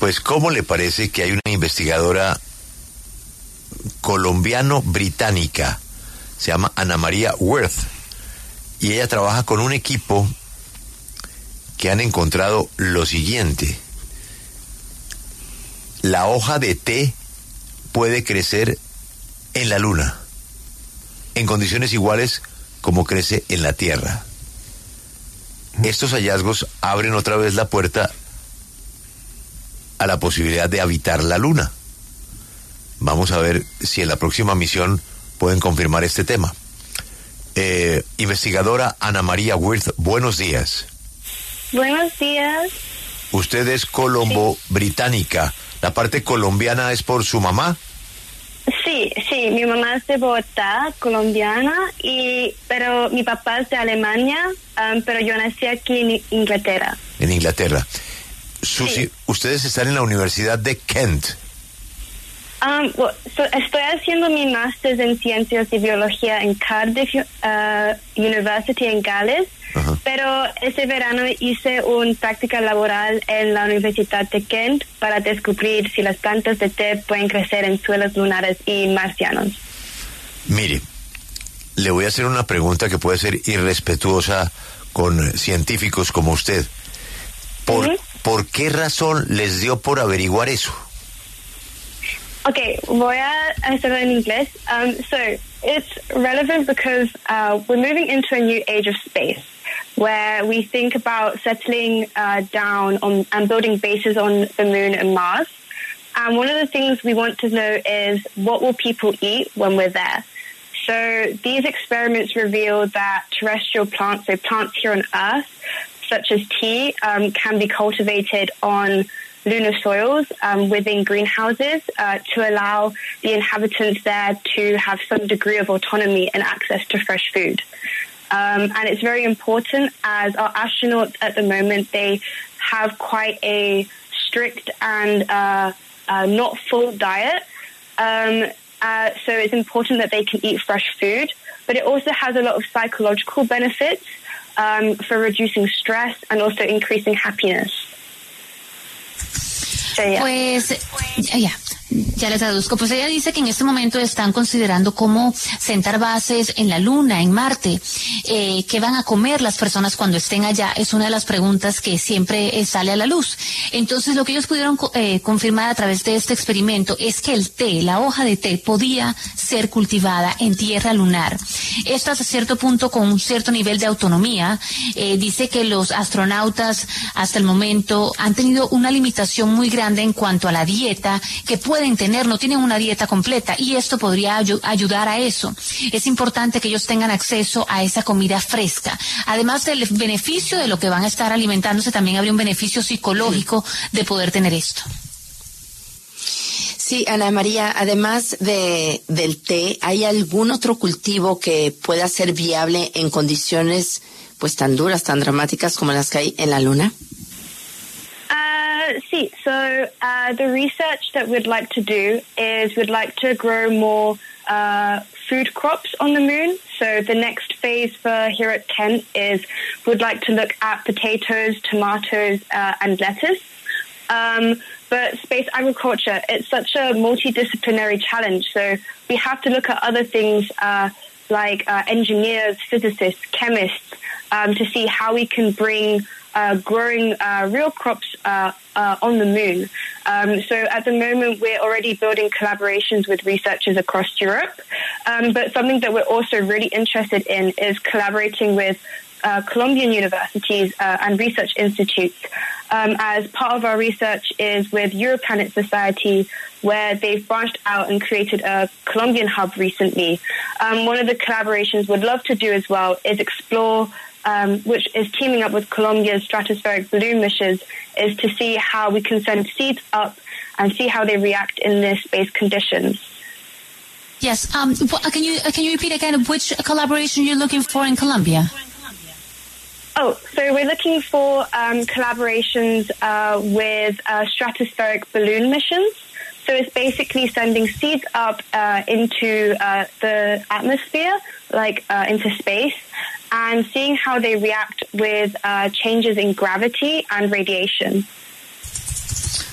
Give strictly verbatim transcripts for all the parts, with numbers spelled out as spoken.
Pues, ¿cómo le parece que hay una investigadora colombiano-británica, se llama Ana María Worth, y ella trabaja con un equipo que han encontrado lo siguiente: la hoja de té puede crecer en la luna, en condiciones iguales como crece en la Tierra. Estos hallazgos abren otra vez la puerta a la posibilidad de habitar la luna. Vamos a ver si en la próxima misión pueden confirmar este tema. Eh, investigadora Ana María Worth, buenos días. Buenos días. Usted es colombo-británica. ¿La parte colombiana es por su mamá? Sí, sí, mi mamá es de Bogotá, colombiana, y pero mi papá es de Alemania, um, pero yo nací aquí en Inglaterra. En Inglaterra. Sus, Sí. Ustedes están en la Universidad de Kent. Um, well, so estoy haciendo mi máster en Ciencias de Biología en Cardiff uh, University en Gales, uh-huh. pero ese verano hice una práctica laboral en la Universidad de Kent para descubrir si las plantas de té pueden crecer en suelos lunares y marcianos. Mire, le voy a hacer una pregunta que puede ser irrespetuosa con científicos como usted. ¿Por, uh-huh. ¿por qué razón les dio por averiguar eso? Okay, voy a hacerlo en inglés. Um, so it's relevant because uh, we're moving into a new age of space where we think about settling uh, down on and building bases on the moon and Mars. And one of the things we want to know is what will people eat when we're there? So these experiments reveal that terrestrial plants, so plants here on Earth, such as tea, um, can be cultivated on lunar soils um, within greenhouses uh, to allow the inhabitants there to have some degree of autonomy and access to fresh food. Um, and it's very important as our astronauts at the moment, they have quite a strict and uh, uh, not full diet. Um, uh, so it's important that they can eat fresh food, but it also has a lot of psychological benefits um, for reducing stress and also increasing happiness. Pues, ya, ya le traduzco. Pues ella dice que en este momento están considerando cómo sentar bases en la Luna, en Marte. Eh, ¿Qué van a comer las personas cuando estén allá? Es una de las preguntas que siempre eh, sale a la luz. Entonces, lo que ellos pudieron eh, confirmar a través de este experimento es que el té, la hoja de té, podía ser cultivada en tierra lunar. Esto hasta cierto punto con un cierto nivel de autonomía. Eh, dice que los astronautas hasta el momento han tenido una limitación muy grande en cuanto a la dieta que pueden tener, no tienen una dieta completa y esto podría ay- ayudar a eso. Es importante que ellos tengan acceso a esa comida fresca. Además del beneficio de lo que van a estar alimentándose, también habría un beneficio psicológico de poder tener esto. Sí, Ana María, además de del té, ¿hay algún otro cultivo que pueda ser viable en condiciones pues tan duras, tan dramáticas como las que hay en la Luna? Uh, see, so uh, the research that we'd like to do is we'd like to grow more uh, food crops on the moon. So the next phase for here at Kent is we'd like to look at potatoes, tomatoes, uh, and lettuce. Um, but space agriculture, it's such a multidisciplinary challenge. So we have to look at other things uh, like uh, engineers, physicists, chemists, um, to see how we can bring Uh, growing uh, real crops uh, uh, on the moon. Um, so at the moment, we're already building collaborations with researchers across Europe. Um, but something that we're also really interested in is collaborating with uh, Colombian universities uh, and research institutes. Um, as part of our research is with Europlanet Society, where they've branched out and created a Colombian hub recently. Um, one of the collaborations we'd love to do as well is explore Um, which is teaming up with Colombia's stratospheric balloon missions, is to see how we can send seeds up and see how they react in their space conditions. Yes, um, can you uh, can you repeat again which collaboration you're looking for in Colombia? Oh, so we're looking for um, collaborations uh, with uh, stratospheric balloon missions. So it's basically sending seeds up uh, into uh, the atmosphere, like uh, into space, and seeing how they react with uh, changes in gravity and radiation.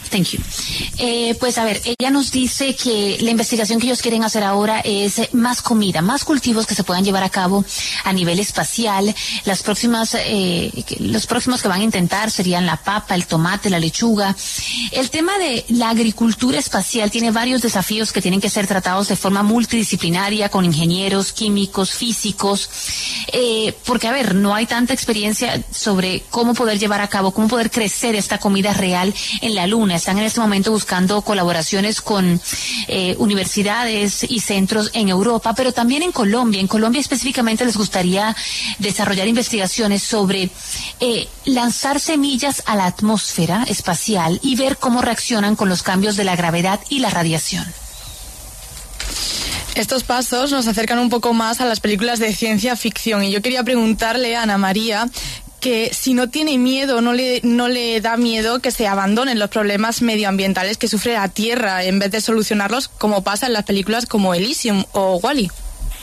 Thank you. Eh, pues a ver, ella nos dice que la investigación que ellos quieren hacer ahora es más comida, más cultivos que se puedan llevar a cabo a nivel espacial. Las próximas, eh, los próximos que van a intentar serían la papa, el tomate, la lechuga. El tema de la agricultura espacial tiene varios desafíos que tienen que ser tratados de forma multidisciplinaria con ingenieros, químicos, físicos, eh, porque a ver, no hay tanta experiencia sobre cómo poder llevar a cabo, cómo poder crecer esta comida real en la Luna. Están en este momento buscando colaboraciones con eh, universidades y centros en Europa, pero también en Colombia. En Colombia específicamente les gustaría desarrollar investigaciones sobre eh, lanzar semillas a la atmósfera espacial y ver cómo reaccionan con los cambios de la gravedad y la radiación. Estos pasos nos acercan un poco más a las películas de ciencia ficción y yo quería preguntarle a Ana María que si no tiene miedo, no le, no le da miedo que se abandonen los problemas medioambientales que sufre la Tierra en vez de solucionarlos, como pasa en las películas como Elysium o Wall-E.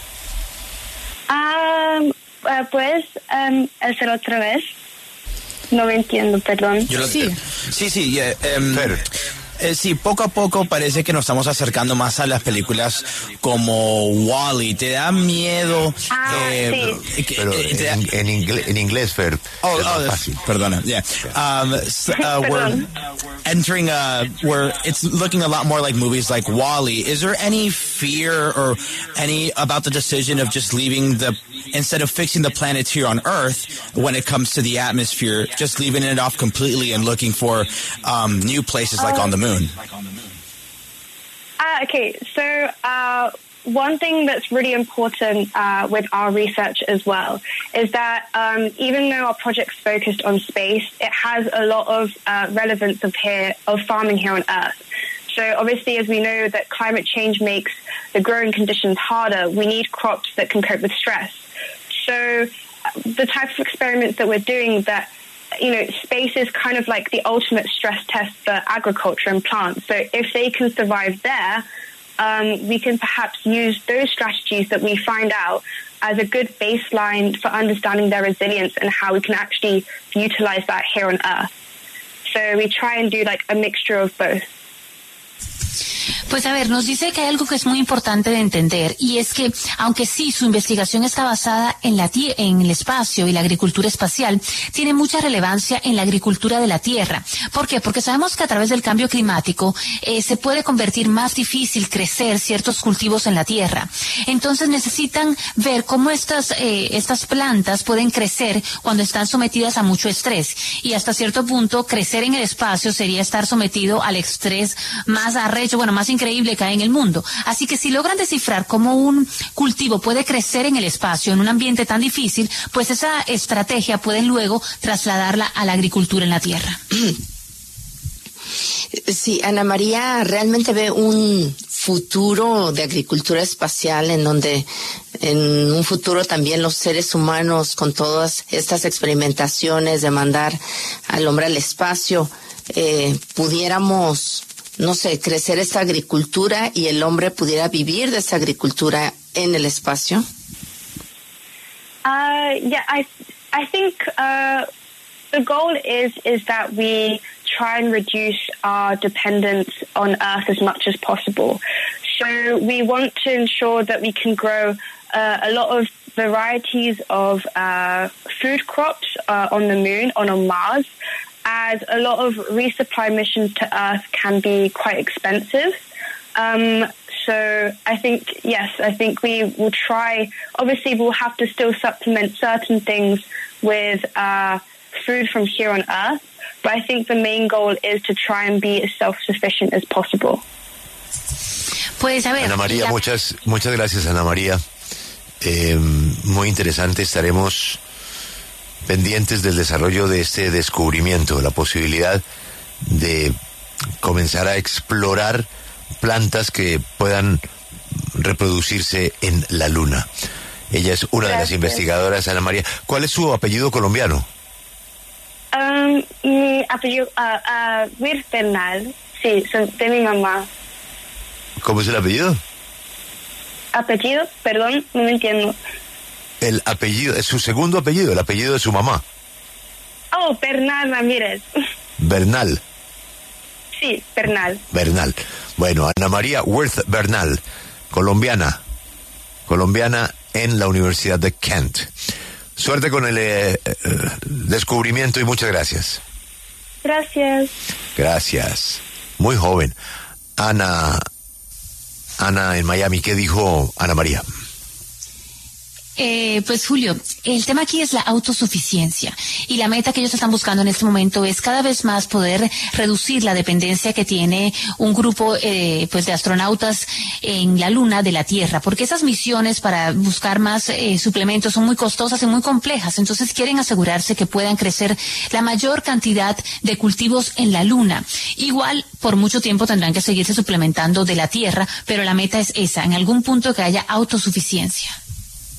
Um, uh, pues, um, hacer otra vez. No me entiendo, perdón. Yo lo, Sí. Sí, sí. Yeah, um, Fer. Eh, sí, poco a poco parece que nos estamos acercando más a las películas como Wall-E. ¿Te da miedo? Ah, eh, sí. que- Pero eh, te da- en, en, inglés, en inglés, Fer. Oh, es más oh, that's- fácil. perdona. Yeah. Um, s- uh, we're entering a where it's looking a lot more like movies like Wall-E. Is there any fear or any about the decision of just leaving the instead of fixing the planet here on Earth when it comes to the atmosphere, just leaving it off completely and looking for um, new places like on the moon? Ah, okay. So uh, one thing that's really important uh, with our research as well is that um, even though our project's focused on space, it has a lot of uh, relevance of here of farming here on Earth. So obviously, as we know that climate change makes the growing conditions harder, we need crops that can cope with stress. So the types of experiments that we're doing that you know, space is kind of like the ultimate stress test for agriculture and plants. So if they can survive there, um, we can perhaps use those strategies that we find out as a good baseline for understanding their resilience and how we can actually utilize that here on Earth. So we try and do like a mixture of both. Pues a ver, nos dice que hay algo que es muy importante de entender y es que aunque sí su investigación está basada en la tie- en el espacio y la agricultura espacial, tiene mucha relevancia en la agricultura de la tierra. ¿Por qué? Porque sabemos que a través del cambio climático eh, se puede convertir más difícil crecer ciertos cultivos en la tierra. Entonces necesitan ver cómo estas eh, estas plantas pueden crecer cuando están sometidas a mucho estrés y hasta cierto punto crecer en el espacio sería estar sometido al estrés más arrecho, bueno, más increíble que hay en el mundo. Así que si logran descifrar cómo un cultivo puede crecer en el espacio en un ambiente tan difícil, pues esa estrategia pueden luego trasladarla a la agricultura en la tierra. Sí, Ana María realmente ve un futuro de agricultura espacial en donde en un futuro también los seres humanos con todas estas experimentaciones de mandar al hombre al espacio eh, pudiéramos, no sé, crecer esta agricultura y el hombre pudiera vivir de esa agricultura en el espacio? Uh, yeah, I I think uh, the goal is is that we try and reduce our dependence on Earth as much as possible. So we want to ensure that we can grow uh, a lot of varieties of uh, food crops uh, on the moon, on, on Mars, as a lot of resupply missions to Earth can be quite expensive. Um, so I think, yes, I think we will try, obviously we'll have to still supplement certain things with uh, food from here on Earth, but I think the main goal is to try and be as self-sufficient as possible. Pues a ver, Ana María, la- muchas, muchas gracias, Ana María. Eh, muy interesante, estaremos pendientes del desarrollo de este descubrimiento, la posibilidad de comenzar a explorar plantas que puedan reproducirse en la Luna. Ella es una de las Gracias. investigadoras, Ana María. ¿Cuál es su apellido colombiano? Um, mi apellido, uh, uh, Vir Bernal, sí, son de mi mamá. ¿Cómo es el apellido? Apellido, perdón, no me entiendo. El apellido, es su segundo apellido, el apellido de su mamá, Oh, Bernal Ramírez. Bernal. Sí, Bernal. Bernal. Bueno, Ana María Wirth Bernal, colombiana, colombiana en la Universidad de Kent. Suerte con el eh, eh, descubrimiento y muchas gracias. Gracias. Gracias. Muy joven. Ana, Ana en Miami, ¿qué dijo Ana María? Eh, pues Julio, el tema aquí es la autosuficiencia y la meta que ellos están buscando en este momento es cada vez más poder reducir la dependencia que tiene un grupo eh, pues de astronautas en la Luna de la Tierra, porque esas misiones para buscar más eh, suplementos son muy costosas y muy complejas, entonces quieren asegurarse que puedan crecer la mayor cantidad de cultivos en la Luna. Igual por mucho tiempo tendrán que seguirse suplementando de la Tierra, pero la meta es esa, en algún punto que haya autosuficiencia.